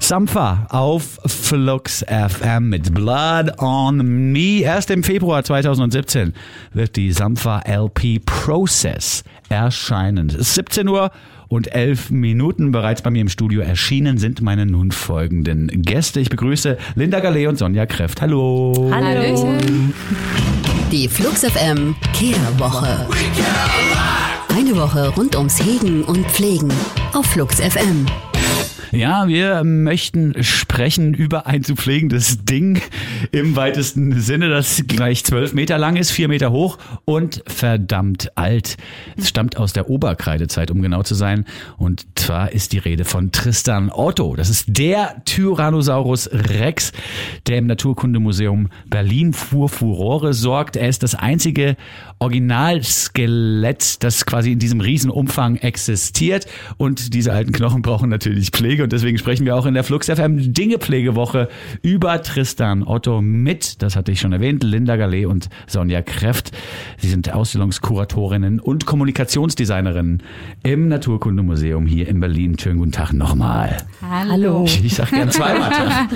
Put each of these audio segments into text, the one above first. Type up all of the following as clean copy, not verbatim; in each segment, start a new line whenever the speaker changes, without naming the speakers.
Sampha auf Flux FM mit Blood on Me. Erst im Februar 2017 wird die Sampha LP Process erscheinen. Es ist 17 Uhr und 11 Minuten. Bereits bei mir im Studio erschienen sind meine nun folgenden Gäste. Ich begrüße Linda Gallet und Sonja Kreft. Hallo.
Hallöchen.
Die Flux FM Care-Woche. Eine Woche rund ums Hegen und Pflegen auf Flux FM.
Ja, wir möchten sprechen über ein zu pflegendes Ding im weitesten Sinne, das gleich 12 Meter lang ist, 4 Meter hoch und verdammt alt. Es stammt aus der Oberkreidezeit, um genau zu sein. Und zwar ist die Rede von Tristan Otto. Das ist der Tyrannosaurus Rex, der im Naturkundemuseum Berlin für Furore sorgt. Er ist das einzige Originalskelett, das quasi in diesem Riesenumfang existiert. Und diese alten Knochen brauchen natürlich Pflege. Und deswegen sprechen wir auch in der Flux FM Dingepflegewoche über Tristan Otto mit, das hatte ich schon erwähnt, Linda Gallet und Sonja Kreft. Sie sind Ausstellungskuratorinnen und Kommunikationsdesignerinnen im Naturkundemuseum hier in Berlin. Schönen guten Tag nochmal.
Hallo.
Ich sag gern zweimal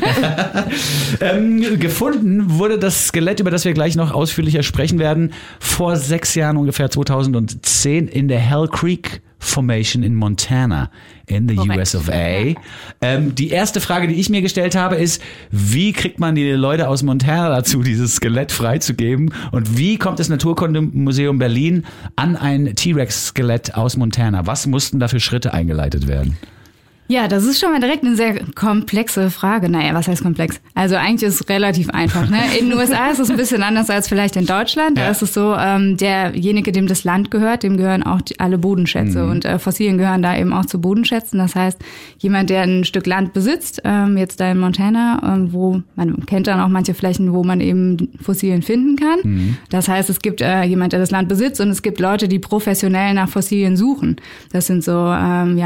Tag. Gefunden wurde das Skelett, über das wir gleich noch ausführlicher sprechen werden, vor 6 Jahren, ungefähr 2010, in der Hell Creek Formation in Montana in the US of A. Die erste Frage, die ich mir gestellt habe, ist, wie kriegt man die Leute aus Montana dazu, dieses Skelett freizugeben? Und wie kommt das Naturkundemuseum Berlin an ein T-Rex-Skelett aus Montana? Was mussten da für Schritte eingeleitet werden?
Ja, das ist schon mal direkt eine sehr komplexe Frage. Naja, was heißt komplex? Also eigentlich ist es relativ einfach. Ne? In den USA ist es ein bisschen anders als vielleicht in Deutschland. Da ist es so, derjenige, dem das Land gehört, dem gehören auch alle Bodenschätze. Und Fossilien gehören da eben auch zu Bodenschätzen. Das heißt, jemand, der ein Stück Land besitzt, jetzt da in Montana, wo man kennt dann auch manche Flächen, wo man eben Fossilien finden kann. Das heißt, es gibt jemand, der das Land besitzt, und es gibt Leute, die professionell nach Fossilien suchen. Das sind so,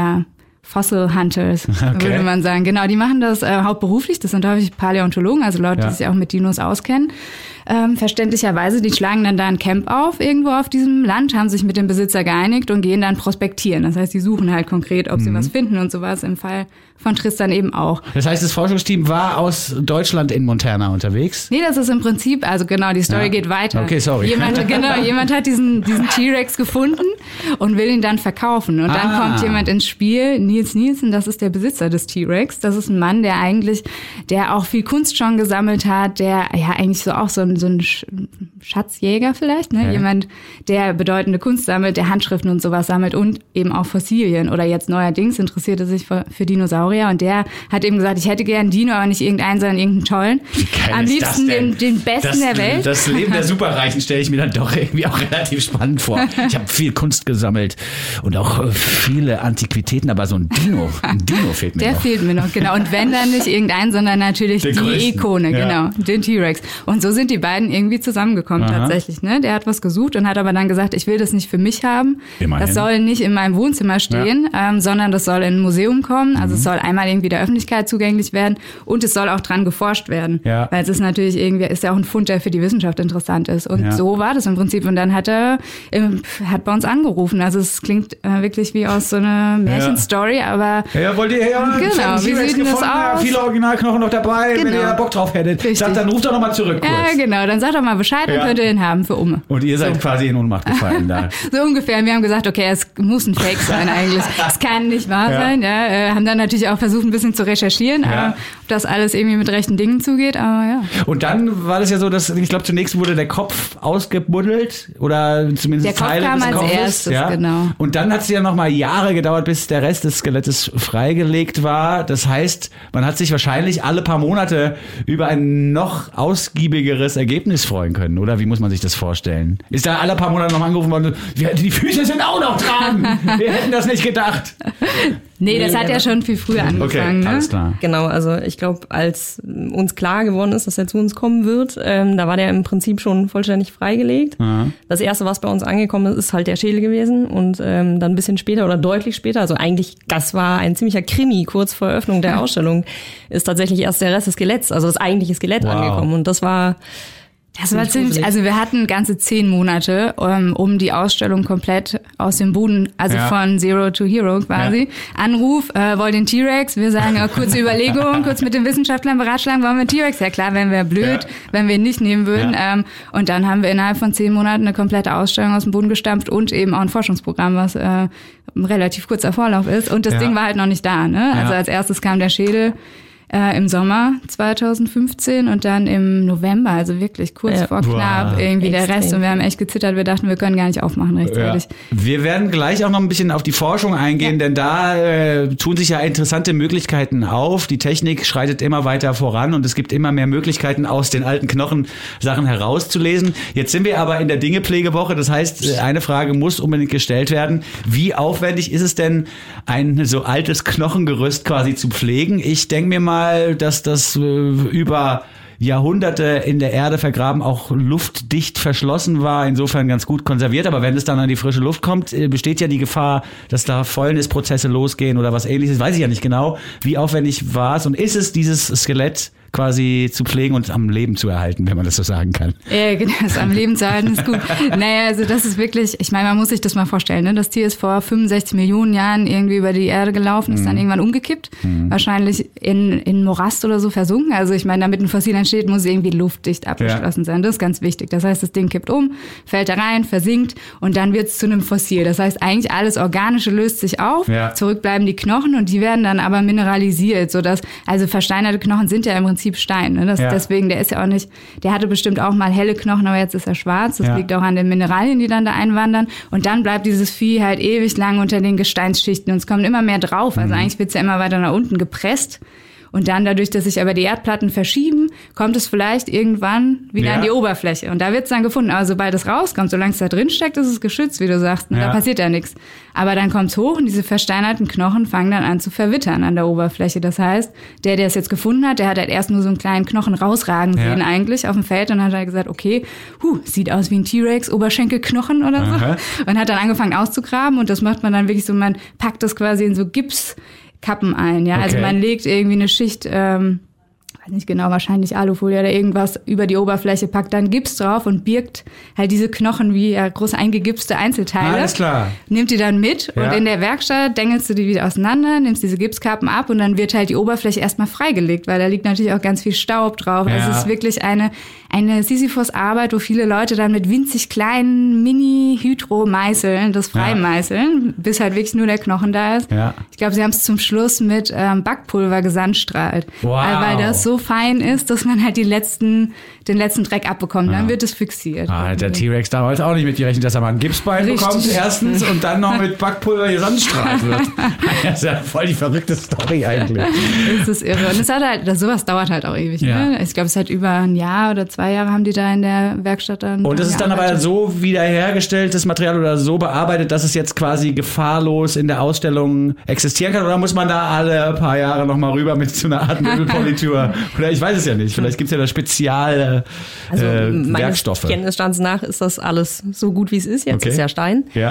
Fossil Hunters, würde man sagen. Genau, die machen das hauptberuflich. Das sind häufig Paläontologen, also Leute, die sich auch mit Dinos auskennen. Verständlicherweise, die schlagen dann da ein Camp auf, irgendwo auf diesem Land, haben sich mit dem Besitzer geeinigt und gehen dann prospektieren. Das heißt, die suchen halt konkret, ob sie was finden und sowas, im Fall von Tristan eben auch.
Das heißt, das Forschungsteam war aus Deutschland in Montana unterwegs?
Nee, das ist im Prinzip, also genau, die Story geht weiter.
Okay, sorry.
Jemand hat diesen T-Rex gefunden und will ihn dann verkaufen. Und dann kommt jemand ins Spiel, Nils Nielsen, das ist der Besitzer des T-Rex. Das ist ein Mann, der auch viel Kunst schon gesammelt hat, der ja eigentlich so auch so ein Schatzjäger vielleicht, ne? Jemand, der bedeutende Kunst sammelt, der Handschriften und sowas sammelt und eben auch Fossilien. Oder jetzt neuerdings interessiert er sich für Dinosaurier, und der hat eben gesagt, ich hätte gern einen Dino, aber nicht irgendeinen, sondern irgendeinen tollen. Am liebsten den besten der Welt.
Das Leben der Superreichen stelle ich mir dann doch irgendwie auch relativ spannend vor. Ich habe viel Kunst gesammelt und auch viele Antiquitäten, aber so ein Dino fehlt mir noch. Der
fehlt mir noch, genau. Und wenn dann nicht irgendein, sondern natürlich die Ikone, genau, den T-Rex. Und so sind die beiden irgendwie zusammengekommen tatsächlich. Ne? Der hat was gesucht und hat aber dann gesagt, ich will das nicht für mich haben. Immerhin. Das soll nicht in meinem Wohnzimmer stehen, sondern das soll in ein Museum kommen. Also es soll einmal irgendwie der Öffentlichkeit zugänglich werden und es soll auch dran geforscht werden. Ja. Weil es ist natürlich ist ja auch ein Fund, der für die Wissenschaft interessant ist. Und so war das im Prinzip. Und dann hat er bei uns angerufen. Also es klingt wirklich wie aus so einer Märchenstory, aber
wollt ihr
genau, wie sieht das aus?
Viele Originalknochen noch dabei, wenn ihr Bock drauf hättet. Sagt, dann ruft doch nochmal zurück kurz.
Ja, genau. Dann sagt doch mal Bescheid, dann könnt ihr ihn haben für Umme.
Und ihr seid quasi in Ohnmacht gefallen da.
So ungefähr. Wir haben gesagt, okay, es muss ein Fake sein eigentlich. Es kann nicht wahr sein. Ja. Haben dann natürlich auch versucht, ein bisschen zu recherchieren, ob das alles irgendwie mit rechten Dingen zugeht. Aber ja.
Und dann war das ja so, dass ich glaube, zunächst wurde der Kopf ausgebuddelt oder zumindest Teile des Kopfes. Der Kopf kam als erstes, genau. Und dann hat es ja noch mal Jahre gedauert, bis der Rest des Skelettes freigelegt war. Das heißt, man hat sich wahrscheinlich alle paar Monate über ein noch ausgiebigeres Ergebnis freuen können, oder? Wie muss man sich das vorstellen? Ist da alle paar Monate noch angerufen worden, die Füße sind auch noch dran. Wir hätten das nicht gedacht.
Nee, das hat ja schon viel früher angefangen. Okay,
alles klar.
Genau, also ich glaube, als uns klar geworden ist, dass er zu uns kommen wird, da war der im Prinzip schon vollständig freigelegt. Aha. Das Erste, was bei uns angekommen ist, ist halt der Schädel gewesen, und dann ein bisschen später oder deutlich später, also eigentlich, das war ein ziemlicher Krimi, kurz vor Eröffnung der Ausstellung, ist tatsächlich erst der Rest des Skeletts, also das eigentliche Skelett angekommen, und das war
Das war ziemlich, also wir hatten ganze 10 Monate, um die Ausstellung komplett aus dem Boden, also von Zero to Hero quasi. Anruf, wollt den T-Rex? Wir sagen, kurze Überlegung, kurz mit den Wissenschaftlern beratschlagen, wollen wir T-Rex? Ja klar, wären wir blöd, wenn wir ihn nicht nehmen würden. Ja. Und dann haben wir innerhalb von 10 Monaten eine komplette Ausstellung aus dem Boden gestampft und eben auch ein Forschungsprogramm, was ein relativ kurzer Vorlauf ist. Und das Ding war halt noch nicht da, ne? Also als erstes kam der Schädel im Sommer 2015 und dann im November, also wirklich kurz vor knapp irgendwie der Rest. Und wir haben echt gezittert, wir dachten, wir können gar nicht aufmachen rechtzeitig.
Ja. Wir werden gleich auch noch ein bisschen auf die Forschung eingehen, denn da tun sich ja interessante Möglichkeiten auf. Die Technik schreitet immer weiter voran und es gibt immer mehr Möglichkeiten, aus den alten Knochen Sachen herauszulesen. Jetzt sind wir aber in der Dingepflegewoche, das heißt, eine Frage muss unbedingt gestellt werden. Wie aufwendig ist es denn, ein so altes Knochengerüst quasi zu pflegen? Ich denke mir mal, dass das über Jahrhunderte in der Erde vergraben auch luftdicht verschlossen war, insofern ganz gut konserviert. Aber wenn es dann an die frische Luft kommt, besteht ja die Gefahr, dass da Fäulnisprozesse losgehen oder was Ähnliches. Weiß ich ja nicht genau. Wie aufwendig war es und ist es, dieses Skelett quasi zu pflegen und am Leben zu erhalten, wenn man das so sagen kann.
Ja, genau, das am Leben zu erhalten ist gut. Naja, also das ist wirklich, ich meine, man muss sich das mal vorstellen, ne? Das Tier ist vor 65 Millionen Jahren irgendwie über die Erde gelaufen, ist dann irgendwann umgekippt, wahrscheinlich in Morast oder so versunken. Also ich meine, damit ein Fossil entsteht, muss irgendwie luftdicht abgeschlossen sein. Das ist ganz wichtig. Das heißt, das Ding kippt um, fällt da rein, versinkt und dann wird es zu einem Fossil. Das heißt, eigentlich alles Organische löst sich auf, zurück bleiben die Knochen und die werden dann aber mineralisiert, sodass, also versteinerte Knochen sind ja im Prinzip Stein. Ne? Deswegen, der ist ja auch nicht, der hatte bestimmt auch mal helle Knochen, aber jetzt ist er schwarz. Das liegt auch an den Mineralien, die dann da einwandern. Und dann bleibt dieses Vieh halt ewig lang unter den Gesteinsschichten und es kommt immer mehr drauf. Also eigentlich wird es ja immer weiter nach unten gepresst. Und dann dadurch, dass sich aber die Erdplatten verschieben, kommt es vielleicht irgendwann wieder an die Oberfläche. Und da wird es dann gefunden. Aber sobald es rauskommt, solange es da drin steckt, ist es geschützt, wie du sagst. Und da passiert ja nichts. Aber dann kommt es hoch und diese versteinerten Knochen fangen dann an zu verwittern an der Oberfläche. Das heißt, der es jetzt gefunden hat, der hat halt erst nur so einen kleinen Knochen rausragen sehen eigentlich auf dem Feld und hat halt gesagt, okay, sieht aus wie ein T-Rex, Oberschenkelknochen oder so. Und hat dann angefangen auszugraben und das macht man dann wirklich so, man packt das quasi in so Gipskappen ein, ja. Okay. Also man legt irgendwie eine Schicht, weiß nicht genau, wahrscheinlich Alufolie oder irgendwas über die Oberfläche, packt dann Gips drauf und birgt halt diese Knochen wie groß eingegipste Einzelteile.
Alles klar.
Nimmt die dann mit und in der Werkstatt dengelst du die wieder auseinander, nimmst diese Gipskappen ab und dann wird halt die Oberfläche erstmal freigelegt, weil da liegt natürlich auch ganz viel Staub drauf. Ja. Also es ist wirklich eine Sisyphos-Arbeit, wo viele Leute dann mit winzig kleinen Mini-Hydro-Meißeln das freimeißeln, bis halt wirklich nur der Knochen da ist. Ja. Ich glaube, sie haben es zum Schluss mit Backpulver gesandstrahlt. Wow. Weil das so fein ist, dass man halt den letzten Dreck abbekommt. Dann wird es fixiert.
Der T-Rex damals auch nicht mit gerechnet, dass er mal ein Gipsbein bekommt erstens und dann noch mit Backpulver gesandstrahlt wird. Das ist ja voll die verrückte Story eigentlich.
Das ist irre. Und es hat halt, sowas dauert halt auch ewig. Ja. Ne? Ich glaube, es hat über ein Jahr oder 2 Jahre haben die da in der Werkstatt dann.
Und das ist dann aber so wiederhergestelltes Material oder so bearbeitet, dass es jetzt quasi gefahrlos in der Ausstellung existieren kann? Oder muss man da alle paar Jahre nochmal rüber mit so einer Art Möbelpolitur? Oder ich weiß es ja nicht. Vielleicht gibt es ja da Spezial Werkstoffe.
Meines Kenntnisstands nach ist das alles so gut, wie es ist. Jetzt ist ja Stein. Ja.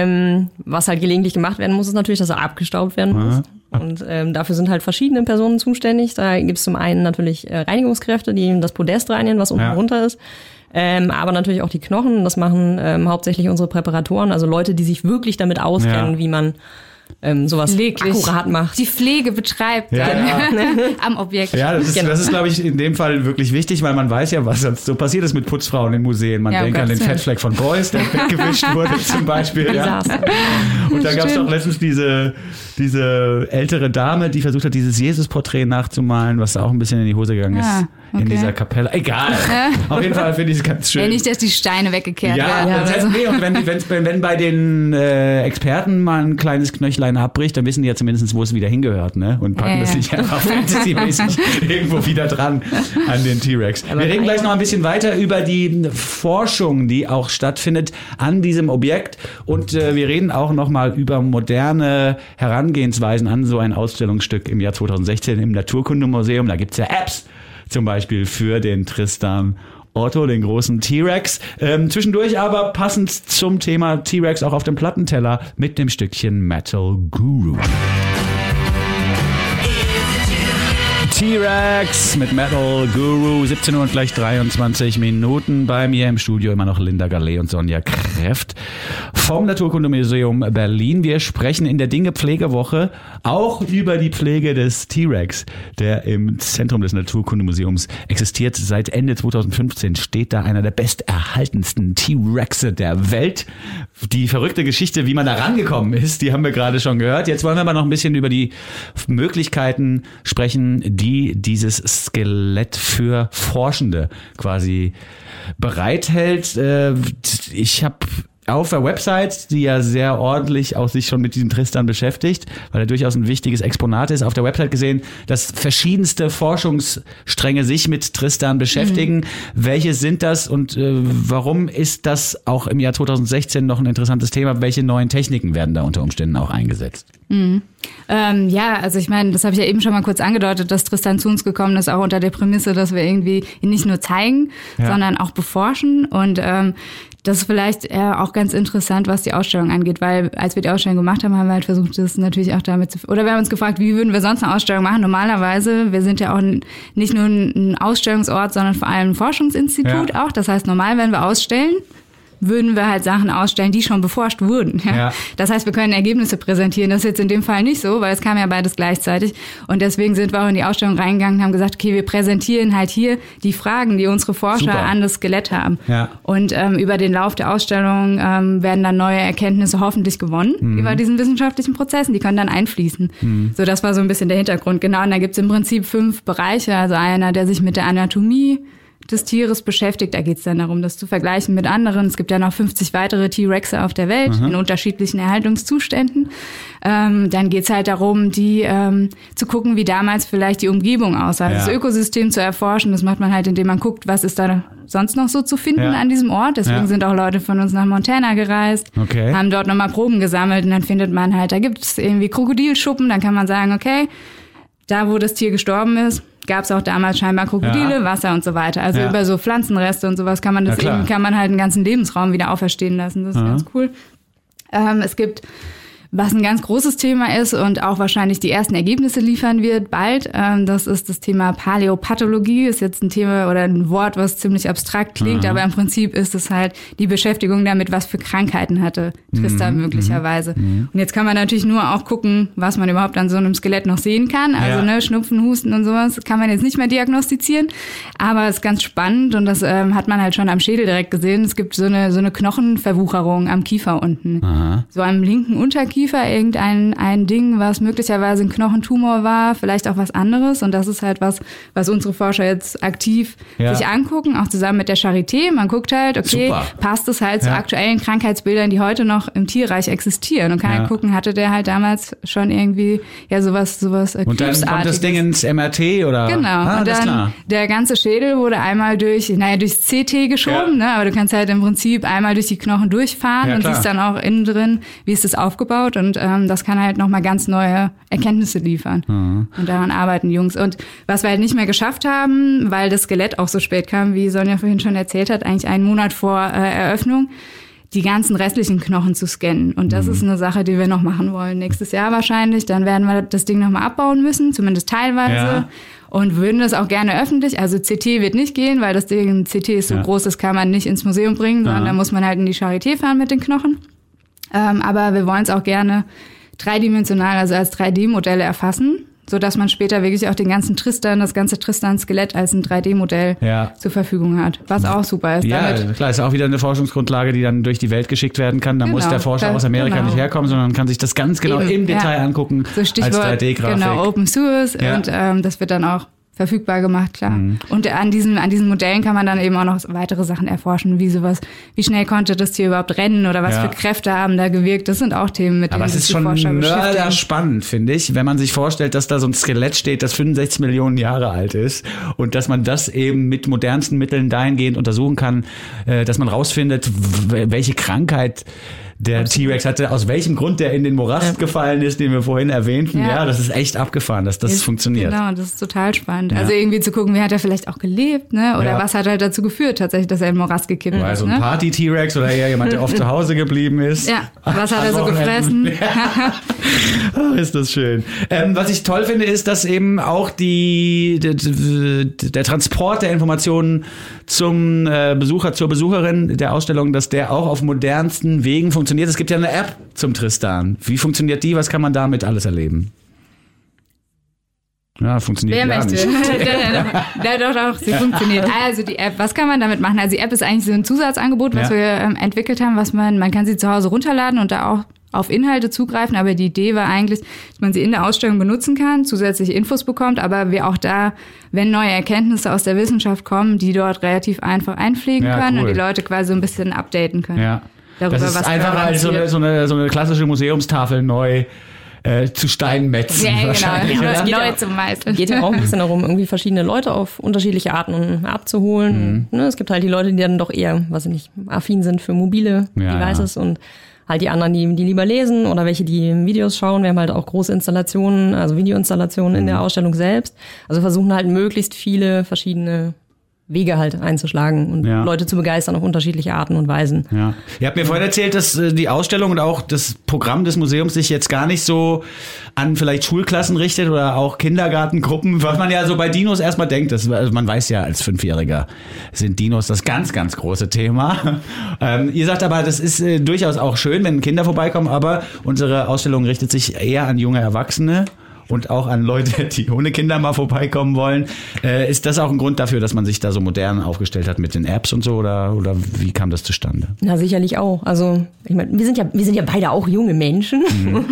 Was halt gelegentlich gemacht werden muss, ist natürlich, dass er abgestaubt werden muss. Und dafür sind halt verschiedene Personen zuständig. Da gibt es zum einen natürlich Reinigungskräfte, die das Podest reinigen, was unten runter ist. Aber natürlich auch die Knochen. Das machen hauptsächlich unsere Präparatoren, also Leute, die sich wirklich damit auskennen, wie man sowas akkurat macht.
Die Pflege betreibt am Objekt.
Ja, das ist, glaube ich, in dem Fall wirklich wichtig, weil man weiß ja, was sonst so passiert ist mit Putzfrauen in Museen. Man denkt an den Fettfleck von Beuys, der weggewischt wurde zum Beispiel. Ja. Und da gab es auch letztens diese ältere Dame, die versucht hat, dieses Jesus-Porträt nachzumalen, was auch ein bisschen in die Hose gegangen ist. In dieser Kapelle. Egal. Auf jeden Fall finde ich es ganz schön.
Nicht, dass die Steine weggekehrt
werden. Und wenn bei den Experten mal ein kleines Knöchlein abbricht, dann wissen die ja zumindest, wo es wieder hingehört, ne? Und packen das nicht einfach fantasymäßig irgendwo wieder dran an den T-Rex. Wir reden gleich noch ein bisschen weiter über die Forschung, die auch stattfindet an diesem Objekt. Und wir reden auch noch mal über moderne Herangehensweisen an so ein Ausstellungsstück im Jahr 2016 im Naturkundemuseum. Da gibt's ja Apps, zum Beispiel für den Tristan Otto, den großen T-Rex. Zwischendurch aber passend zum Thema T-Rex auch auf dem Plattenteller mit dem Stückchen Metal Guru. T-Rex mit Metal Guru, 17 Uhr und gleich 23 Minuten. Bei mir im Studio immer noch Linda Gallet und Sonja Kreft vom Naturkundemuseum Berlin. Wir sprechen in der Dinge-Pflegewoche auch über die Pflege des T-Rex, der im Zentrum des Naturkundemuseums existiert. Seit Ende 2015 steht da einer der besterhaltensten T-Rexe der Welt. Die verrückte Geschichte, wie man da rangekommen ist, die haben wir gerade schon gehört. Jetzt wollen wir aber noch ein bisschen über die Möglichkeiten sprechen, die dieses Skelett für Forschende quasi bereithält. Ich habe auf der Website, die ja sehr ordentlich auch sich schon mit diesem Tristan beschäftigt, weil er durchaus ein wichtiges Exponat ist, auf der Website gesehen, dass verschiedenste Forschungsstränge sich mit Tristan beschäftigen. Welche sind das und warum ist das auch im Jahr 2016 noch ein interessantes Thema? Welche neuen Techniken werden da unter Umständen auch eingesetzt?
Ja, also ich meine, das habe ich ja eben schon mal kurz angedeutet, dass Tristan zu uns gekommen ist, auch unter der Prämisse, dass wir irgendwie ihn nicht nur zeigen, sondern auch beforschen. Und das ist vielleicht auch ganz interessant, was die Ausstellung angeht, weil als wir die Ausstellung gemacht haben, haben wir halt versucht, das natürlich auch damit zu... Oder wir haben uns gefragt, wie würden wir sonst eine Ausstellung machen? Normalerweise, wir sind ja auch nicht nur ein Ausstellungsort, sondern vor allem ein Forschungsinstitut auch. Das heißt, normal, wenn wir ausstellen, würden wir halt Sachen ausstellen, die schon beforscht wurden. Ja? Das heißt, wir können Ergebnisse präsentieren. Das ist jetzt in dem Fall nicht so, weil es kam ja beides gleichzeitig. Und deswegen sind wir auch in die Ausstellung reingegangen und haben gesagt, okay, wir präsentieren halt hier die Fragen, die unsere Forscher an das Skelett haben. Ja. Und über den Lauf der Ausstellung werden dann neue Erkenntnisse hoffentlich gewonnen über diesen wissenschaftlichen Prozessen. Die können dann einfließen. So, das war so ein bisschen der Hintergrund. Genau, und da gibt's im Prinzip 5 Bereiche. Also einer, der sich mit der Anatomie des Tieres beschäftigt. Da geht es dann darum, das zu vergleichen mit anderen. Es gibt ja noch 50 weitere T-Rexe auf der Welt in unterschiedlichen Erhaltungszuständen. Dann geht es halt darum, die zu gucken, wie damals vielleicht die Umgebung aussah. Das Ökosystem zu erforschen. Das macht man halt, indem man guckt, was ist da sonst noch so zu finden an diesem Ort. Deswegen sind auch Leute von uns nach Montana gereist, haben dort nochmal Proben gesammelt und dann findet man halt, da gibt es irgendwie Krokodilschuppen. Dann kann man sagen, okay, da wo das Tier gestorben ist, gab es auch damals scheinbar Krokodile, Wasser und so weiter. Also über so Pflanzenreste und sowas kann man das eben, kann man halt einen ganzen Lebensraum wieder auferstehen lassen. Das ist ganz cool. Es gibt, was ein ganz großes Thema ist und auch wahrscheinlich die ersten Ergebnisse liefern wird bald, das ist das Thema Paläopathologie. Ist jetzt ein Thema oder ein Wort, was ziemlich abstrakt klingt, aber im Prinzip ist es halt die Beschäftigung damit, was für Krankheiten hatte Tristan möglicherweise. Und jetzt kann man natürlich nur auch gucken, was man überhaupt an so einem Skelett noch sehen kann. Also Schnupfen, Husten und sowas kann man jetzt nicht mehr diagnostizieren, aber es ist ganz spannend und das hat man halt schon am Schädel direkt gesehen. Es gibt so eine Knochenverwucherung am Kiefer unten. So am linken Unterkiefer ein Ding, was möglicherweise ein Knochentumor war, vielleicht auch was anderes. Und das ist halt was unsere Forscher jetzt aktiv sich angucken, auch zusammen mit der Charité. Man guckt halt, okay, passt es halt zu aktuellen Krankheitsbildern, die heute noch im Tierreich existieren. Und kann halt gucken, hatte der halt damals schon irgendwie sowas
und dann kommt das Ding ins MRT oder?
Genau. Und dann der ganze Schädel wurde einmal durchs CT geschoben, ne? Aber du kannst halt im Prinzip einmal durch die Knochen durchfahren und siehst dann auch innen drin, wie ist das aufgebaut. Und das kann halt nochmal ganz neue Erkenntnisse liefern. Und daran arbeiten Jungs. Und was wir halt nicht mehr geschafft haben, weil das Skelett auch so spät kam, wie Sonja vorhin schon erzählt hat, eigentlich einen Monat vor Eröffnung, die ganzen restlichen Knochen zu scannen. Und das ist eine Sache, die wir noch machen wollen. Nächstes Jahr wahrscheinlich. Dann werden wir das Ding nochmal abbauen müssen, zumindest teilweise. Und würden das auch gerne öffentlich. Also CT wird nicht gehen, weil das Ding CT ist so groß, das kann man nicht ins Museum bringen, sondern da muss man halt in die Charité fahren mit den Knochen. Aber wir wollen es auch gerne dreidimensional, also als 3D-Modelle erfassen, sodass man später wirklich auch den ganzen Tristan, das ganze Tristan-Skelett als ein 3D-Modell zur Verfügung hat, was auch super ist.
Ja, klar, ist auch wieder eine Forschungsgrundlage, die dann durch die Welt geschickt werden kann. Da muss der Forscher aus Amerika nicht herkommen, sondern kann sich das ganz genau im Detail angucken
so Stichwort,
als 3D-Grafik.
Genau, Open Source und das wird dann auch verfügbar gemacht, klar. Und an diesen Modellen kann man dann eben auch noch weitere Sachen erforschen, wie schnell konnte das Tier überhaupt rennen oder was für Kräfte haben da gewirkt. Das sind auch Themen, mit denen sich die Forscher beschäftigen. Aber es ist schon spannend,
finde ich, wenn man sich vorstellt, dass da so ein Skelett steht, das 65 Millionen Jahre alt ist und dass man das eben mit modernsten Mitteln dahingehend untersuchen kann, dass man rausfindet, welche Krankheit Der T-Rex hatte, aus welchem Grund der in den Morast gefallen ist, den wir vorhin erwähnten. Ja, das ist echt abgefahren, dass das funktioniert.
Genau, das ist total spannend. Also irgendwie zu gucken, wie hat er vielleicht auch gelebt, ne? Oder was hat halt dazu geführt, tatsächlich, dass er in den Morast gekippt ist.
Also ein Party-T-Rex oder eher jemand, der oft zu Hause geblieben ist.
Ja, was hat er so gefressen?
Oh, ist das schön. Was ich toll finde, ist, dass eben auch der Transport der Informationen zum Besucher, zur Besucherin der Ausstellung, dass der auch auf modernsten Wegen funktioniert. Es gibt ja eine App zum Tristan. Wie funktioniert die? Was kann man damit alles erleben? Ja, funktioniert
Wer
gar
möchte?
nicht.
Doch, sie funktioniert. Also die App, was kann man damit machen? Also die App ist eigentlich so ein Zusatzangebot, was wir entwickelt haben, was man kann sie zu Hause runterladen und da auch auf Inhalte zugreifen, aber die Idee war eigentlich, dass man sie in der Ausstellung benutzen kann, zusätzliche Infos bekommt, aber wir auch da, wenn neue Erkenntnisse aus der Wissenschaft kommen, die dort relativ einfach einpflegen können und die Leute quasi so ein bisschen updaten können.
Ja.
Darüber,
das ist einfacher als so eine klassische Museumstafel neu zu Stein metzen.
Ja,
wahrscheinlich.
genau.
Ja.
Neu zum Meißeln.
Geht ja auch ein bisschen darum, irgendwie verschiedene Leute auf unterschiedliche Arten abzuholen. Ne, es gibt halt die Leute, die dann doch eher, weiß ich nicht, affin sind für mobile Devices und halt die anderen, die lieber lesen oder welche, die Videos schauen. Wir haben halt auch große Installationen, also Videoinstallationen in der Ausstellung selbst. Also versuchen halt möglichst viele verschiedene Wege halt einzuschlagen und Leute zu begeistern auf unterschiedliche Arten und Weisen.
Ja. Ihr habt mir vorhin erzählt, dass die Ausstellung und auch das Programm des Museums sich jetzt gar nicht so an vielleicht Schulklassen richtet oder auch Kindergartengruppen, was man ja so bei Dinos erstmal denkt. Also man weiß ja als Fünfjähriger sind Dinos das ganz, ganz große Thema. Ihr sagt aber, das ist durchaus auch schön, wenn Kinder vorbeikommen, aber unsere Ausstellung richtet sich eher an junge Erwachsene. Und auch an Leute, die ohne Kinder mal vorbeikommen wollen. Ist das auch ein Grund dafür, dass man sich da so modern aufgestellt hat mit den Apps und so? Oder wie kam das zustande?
Na, sicherlich auch. Also, ich meine, wir sind ja beide auch junge Menschen.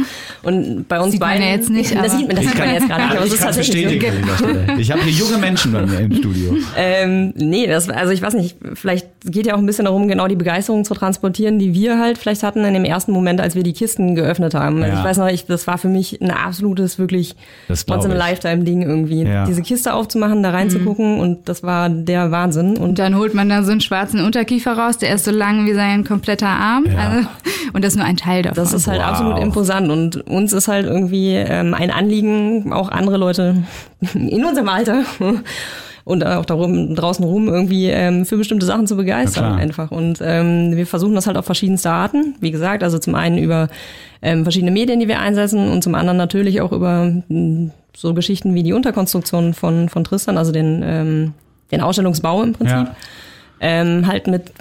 Und bei uns beiden.
Ja jetzt nicht,
das sieht man jetzt gerade nicht. Aber
ich kann bestätigen. Ich habe hier junge Menschen bei mir im Studio.
Nee, also ich weiß nicht, vielleicht geht ja auch ein bisschen darum, genau die Begeisterung zu transportieren, die wir halt vielleicht hatten in dem ersten Moment, als wir die Kisten geöffnet haben. Also ich weiß noch, das war für mich ein absolutes, wirklich Once-in-a-Lifetime-Ding irgendwie. Ja. Diese Kiste aufzumachen, da reinzugucken und das war der Wahnsinn.
Und dann holt man da so einen schwarzen Unterkiefer raus, der ist so lang wie sein kompletter Arm. Ja. Also, und das ist nur ein Teil davon.
Das ist halt absolut imposant und uns ist halt irgendwie ein Anliegen, auch andere Leute in unserem Alter und auch draußen rum irgendwie für bestimmte Sachen zu begeistern einfach. Und wir versuchen das halt auf verschiedenste Arten. Wie gesagt, also zum einen über verschiedene Medien, die wir einsetzen und zum anderen natürlich auch über so Geschichten wie die Unterkonstruktion von Tristan, also den Ausstellungsbau im Prinzip. Ja. Halt mit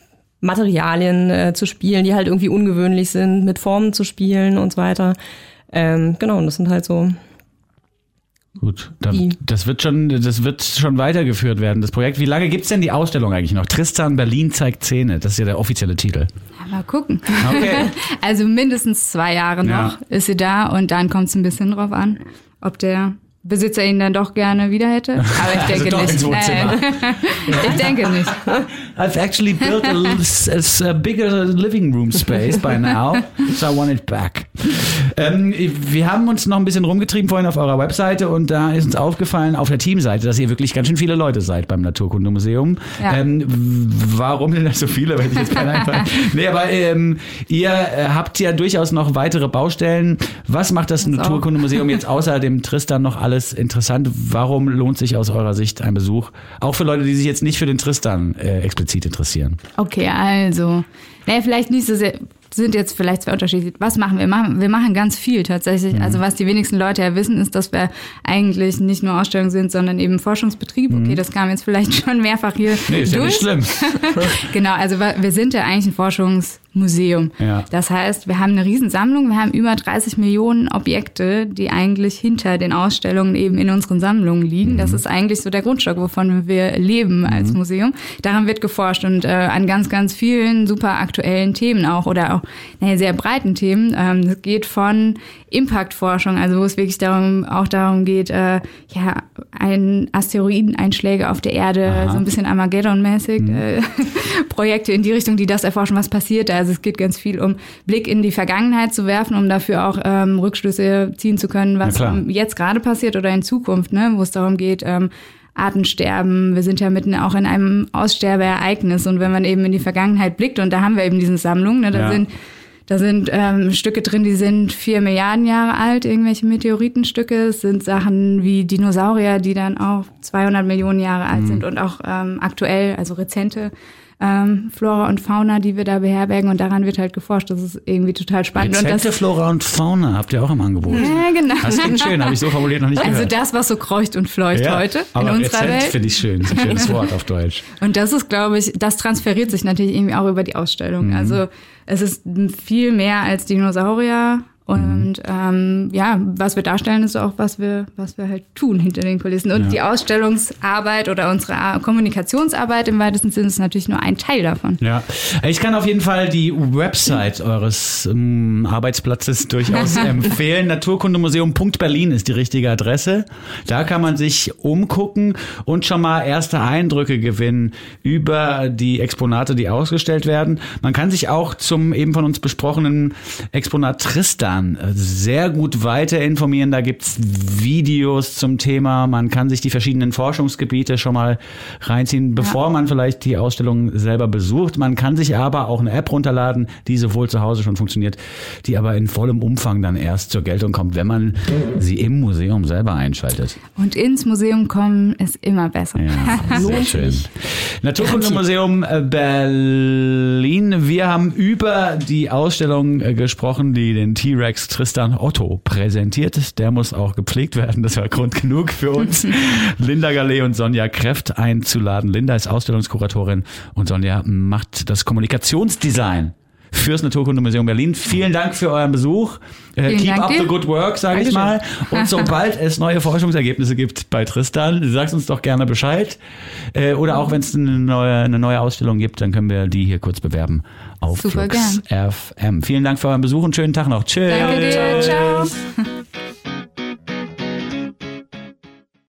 Materialien zu spielen, die halt irgendwie ungewöhnlich sind, mit Formen zu spielen und so weiter. Genau, und das sind halt so...
Gut, das wird schon weitergeführt werden, das Projekt. Wie lange gibt's denn die Ausstellung eigentlich noch? Tristan Berlin zeigt Zähne, das ist ja der offizielle Titel.
Ja, mal gucken.
Okay.
Also mindestens 2 Jahre noch ist sie da und dann kommt es ein bisschen drauf an, ob der Besitzer ihn dann doch gerne wieder hätte. Aber ich denke
also
nicht. Ich denke nicht.
I've actually built a bigger living room space by now, so I want it back. Wir haben uns noch ein bisschen rumgetrieben vorhin auf eurer Webseite und da ist uns aufgefallen auf der Teamseite, dass ihr wirklich ganz schön viele Leute seid beim Naturkundemuseum. Ja. Warum denn so viele, wenn ich jetzt keinen einfallen? Nee, aber ihr habt ja durchaus noch weitere Baustellen. Was macht das Naturkundemuseum jetzt außer dem Tristan noch alles interessant? Warum lohnt sich aus eurer Sicht ein Besuch? Auch für Leute, die sich jetzt nicht für den Tristan explizit interessieren.
Okay, also, vielleicht nicht so sehr, sind jetzt vielleicht 2 Unterschiede. Was machen wir? Wir machen ganz viel tatsächlich. Also was die wenigsten Leute ja wissen, ist, dass wir eigentlich nicht nur Ausstellungen sind, sondern eben Forschungsbetrieb. Okay, das kam jetzt vielleicht schon mehrfach hier
ist ja nicht schlimm.
Genau, also wir sind ja eigentlich ein Forschungsmuseum. Ja. Das heißt, wir haben eine Riesensammlung, wir haben über 30 Millionen Objekte, die eigentlich hinter den Ausstellungen eben in unseren Sammlungen liegen. Das ist eigentlich so der Grundstock, wovon wir leben als Museum. Daran wird geforscht und an ganz, ganz vielen super aktuellen Themen auch oder auch sehr breiten Themen. Das geht von Impact-Forschung, also wo es wirklich darum geht, Asteroideneinschläge auf der Erde, so ein bisschen Armageddon-mäßig, Projekte in die Richtung, die das erforschen, was passiert da. Also es geht ganz viel um Blick in die Vergangenheit zu werfen, um dafür auch Rückschlüsse ziehen zu können, was jetzt gerade passiert oder in Zukunft, ne, wo es darum geht, Artensterben. Wir sind ja mitten auch in einem Aussterbeereignis und wenn man eben in die Vergangenheit blickt und da haben wir eben diese Sammlung, ne, da sind Da sind Stücke drin, die sind 4 Milliarden Jahre alt, irgendwelche Meteoritenstücke. Es sind Sachen wie Dinosaurier, die dann auch 200 Millionen Jahre alt sind und auch aktuell, also rezente Flora und Fauna, die wir da beherbergen, und daran wird halt geforscht. Das ist irgendwie total spannend.
Rezente Flora und Fauna habt ihr auch im Angebot.
Ja, genau.
Das klingt schön, habe ich so formuliert noch nicht gehört.
Also das, was so kreucht und fleucht heute in unserer
Rezent
Welt.
finde ich schön, das ist ein schönes Wort auf Deutsch.
Und das ist, glaube ich, das transferiert sich natürlich irgendwie auch über die Ausstellung. Also es ist viel mehr als Dinosaurier. Und was wir darstellen, ist auch, was wir halt tun hinter den Kulissen. Und die Ausstellungsarbeit oder unsere Kommunikationsarbeit im weitesten Sinne ist natürlich nur ein Teil davon.
Ja, ich kann auf jeden Fall die Website eures Arbeitsplatzes durchaus empfehlen. Naturkundemuseum.berlin ist die richtige Adresse. Da kann man sich umgucken und schon mal erste Eindrücke gewinnen über die Exponate, die ausgestellt werden. Man kann sich auch zum eben von uns besprochenen Exponat Tristan sehr gut weiter informieren. Da gibt's Videos zum Thema. Man kann sich die verschiedenen Forschungsgebiete schon mal reinziehen, bevor man vielleicht die Ausstellung selber besucht. Man kann sich aber auch eine App runterladen, die sowohl zu Hause schon funktioniert, die aber in vollem Umfang dann erst zur Geltung kommt, wenn man sie im Museum selber einschaltet.
Und ins Museum kommen ist immer besser.
Ja, sehr schön. Naturkundemuseum Berlin. Wir haben über die Ausstellung gesprochen, die den T-Rex Tristan Otto präsentiert. Der muss auch gepflegt werden. Das war Grund genug für uns, Linda Gallet und Sonja Kreft einzuladen. Linda ist Ausstellungskuratorin und Sonja macht das Kommunikationsdesign fürs Naturkundemuseum Berlin. Vielen Dank für euren Besuch. Keep up the good work, sage ich mal. Und sobald es neue Forschungsergebnisse gibt bei Tristan, sagst uns doch gerne Bescheid. Oder auch wenn es eine neue Ausstellung gibt, dann können wir die hier kurz bewerben auf Flux FM. Vielen Dank für euren Besuch und schönen Tag noch. Tschüss.
Danke dir. Ciao.